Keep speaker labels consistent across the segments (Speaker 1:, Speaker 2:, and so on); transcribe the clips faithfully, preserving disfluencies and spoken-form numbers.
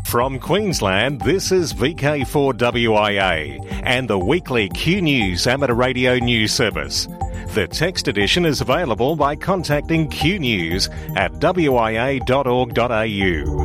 Speaker 1: From Queensland, this is V K four W I A and the weekly Q News Amateur Radio News Service. The text edition is available by contacting Q News at w i a dot org dot a u.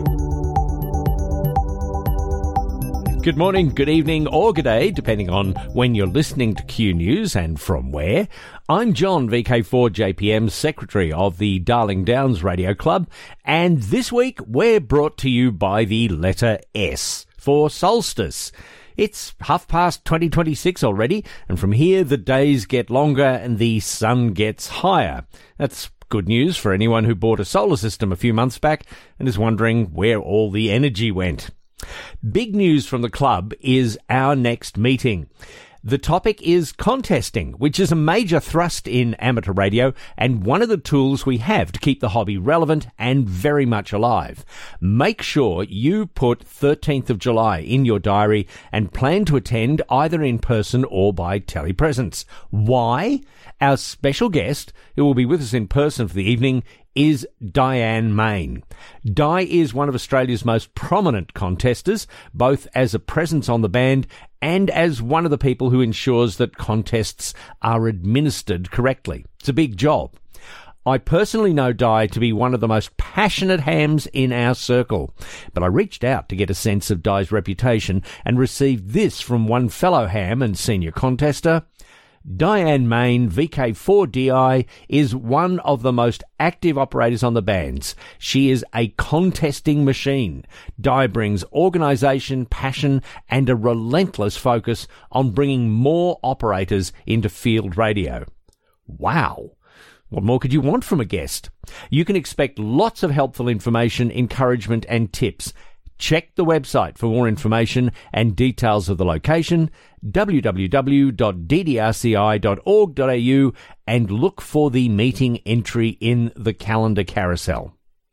Speaker 2: Good morning, good evening, or good day, depending on when you're listening to Q News and from where. I'm John, V K four J P M, Secretary of the Darling Downs Radio Club, and this week we're brought to you by the letter S for solstice. It's half past twenty twenty-six already, and from here the days get longer and the sun gets higher. That's good news for anyone who bought a solar system a few months back and is wondering where all the energy went. Big news from the club is our next meeting. The topic is contesting, which is a major thrust in amateur radio and one of the tools we have to keep the hobby relevant and very much alive. Make sure you put thirteenth of July in your diary and plan to attend either in person or by telepresence. Why? Our special guest, who will be with us in person for the evening, is Diane Main. Di is one of Australia's most prominent contesters, both as a presence on the band and as one of the people who ensures that contests are administered correctly. It's a big job. I personally know Di to be one of the most passionate hams in our circle, but I reached out to get a sense of Di's reputation and received this from one fellow ham and senior contester. Diane Main, V K four D I, is one of the most active operators on the bands. She is a contesting machine. Di brings organisation, passion and a relentless focus on bringing more operators into field radio. Wow! What more could you want from a guest? You can expect lots of helpful information, encouragement and tips. Check the website for more information and details of the location, w w w dot d d r c i dot org dot a u, and look for the meeting entry in the calendar carousel.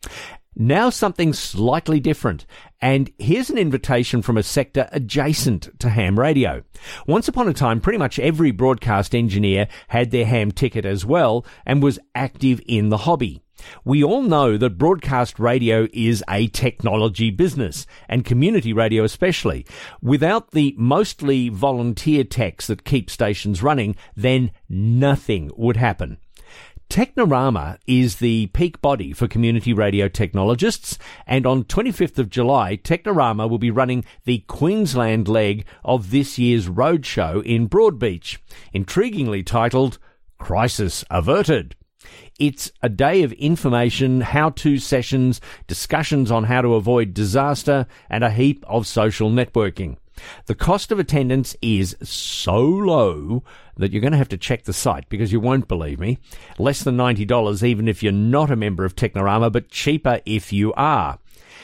Speaker 2: Now something slightly different, and here's an invitation from a sector adjacent to ham radio. Once upon a time, pretty much every broadcast engineer had their ham ticket as well and was active in the hobby. We all know that broadcast radio is a technology business, and community radio especially. Without the mostly volunteer techs that keep stations running, then nothing would happen. Technorama is the peak body for community radio technologists, and on twenty-fifth of July, Technorama will be running the Queensland leg of this year's roadshow in Broadbeach, intriguingly titled Crisis Averted. It's a day of information, how-to sessions, discussions on how to avoid disaster, and a heap of social networking. The cost of attendance is so low that you're going to have to check the site because you won't believe me. Less than ninety dollars even if you're not a member of Technorama, but cheaper if you are.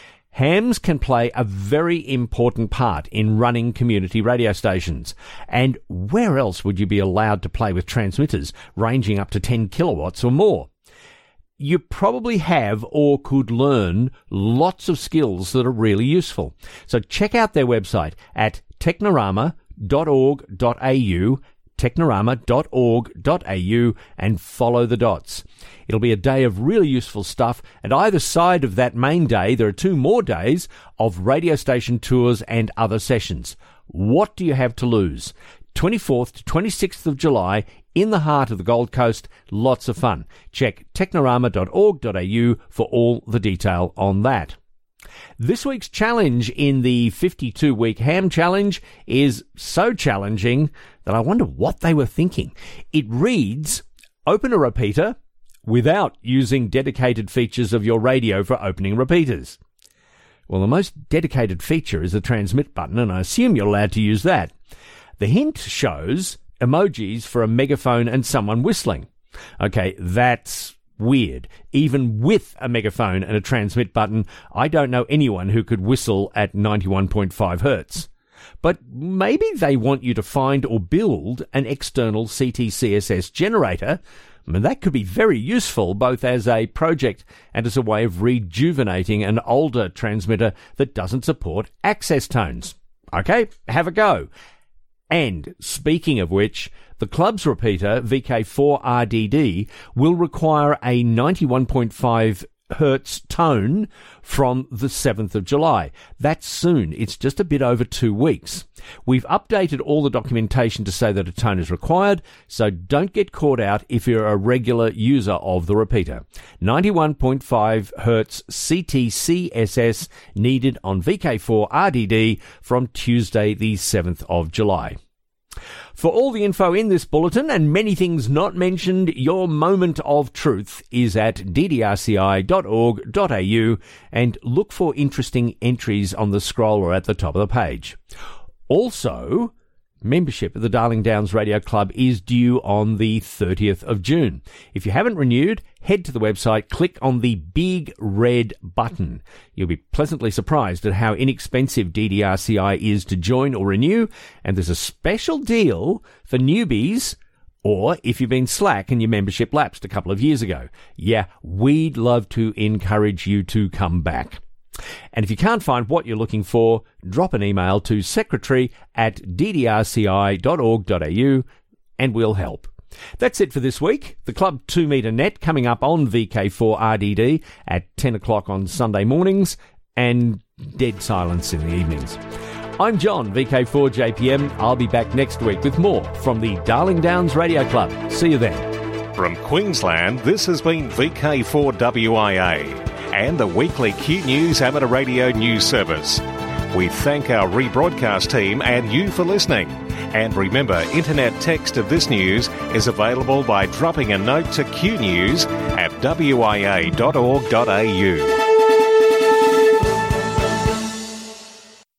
Speaker 2: Hams can play a very important part in running community radio stations. And where else would you be allowed to play with transmitters ranging up to ten kilowatts or more? You probably have or could learn lots of skills that are really useful. So check out their website at technorama dot org dot a u, technorama dot org dot a u, and follow the dots. It'll be a day of really useful stuff, and either side of that main day, there are two more days of radio station tours and other sessions. What do you have to lose? twenty-fourth to twenty-sixth of July, in the heart of the Gold Coast, lots of fun. Check technorama dot org dot a u for all the detail on that. This week's challenge in the fifty-two week Ham Challenge is so challenging that I wonder what they were thinking. It reads, open a repeater without using dedicated features of your radio for opening repeaters. Well, the most dedicated feature is the transmit button, and I assume you're allowed to use that. The hint shows emojis for a megaphone and someone whistling. Okay, that's weird. Even with a megaphone and a transmit button, I don't know anyone who could whistle at ninety-one point five hertz. But maybe they want you to find or build an external C T C S S generator. I mean, that could be very useful both as a project and as a way of rejuvenating an older transmitter that doesn't support access tones. Okay, have a go. And speaking of which, the club's repeater, V K four R D D, will require a ninety-one point five hertz tone from the seventh of July. That's soon. It's just a bit over two weeks. We've updated all the documentation to say that a tone is required, so don't get caught out if you're a regular user of the repeater. ninety-one point five hertz C T C S S needed on V K four R D D from Tuesday the seventh of July. For all the info in this bulletin and many things not mentioned, your moment of truth is at d d r c i dot org dot a u and look for interesting entries on the scroller at the top of the page. Also, membership at the Darling Downs Radio Club is due on the thirtieth of June. If you haven't renewed, head to the website, click on the big red button. You'll be pleasantly surprised at how inexpensive D D R C I is to join or renew, and there's a special deal for newbies or if you've been slack and your membership lapsed a couple of years ago. Yeah, we'd love to encourage you to come back. And if you can't find what you're looking for, drop an email to secretary at d d r c i dot org dot a u and we'll help. That's it for this week. The Club two metre net coming up on V K four R D D at ten o'clock on Sunday mornings and dead silence in the evenings. I'm John, V K four J P M. I'll be back next week with more from the Darling Downs Radio Club. See you then.
Speaker 1: From Queensland, this has been V K four W I A and the weekly Q News Amateur Radio News Service. We thank our rebroadcast team and you for listening. And remember, internet text of this news is available by dropping a note to Q News at w i a dot org dot a u.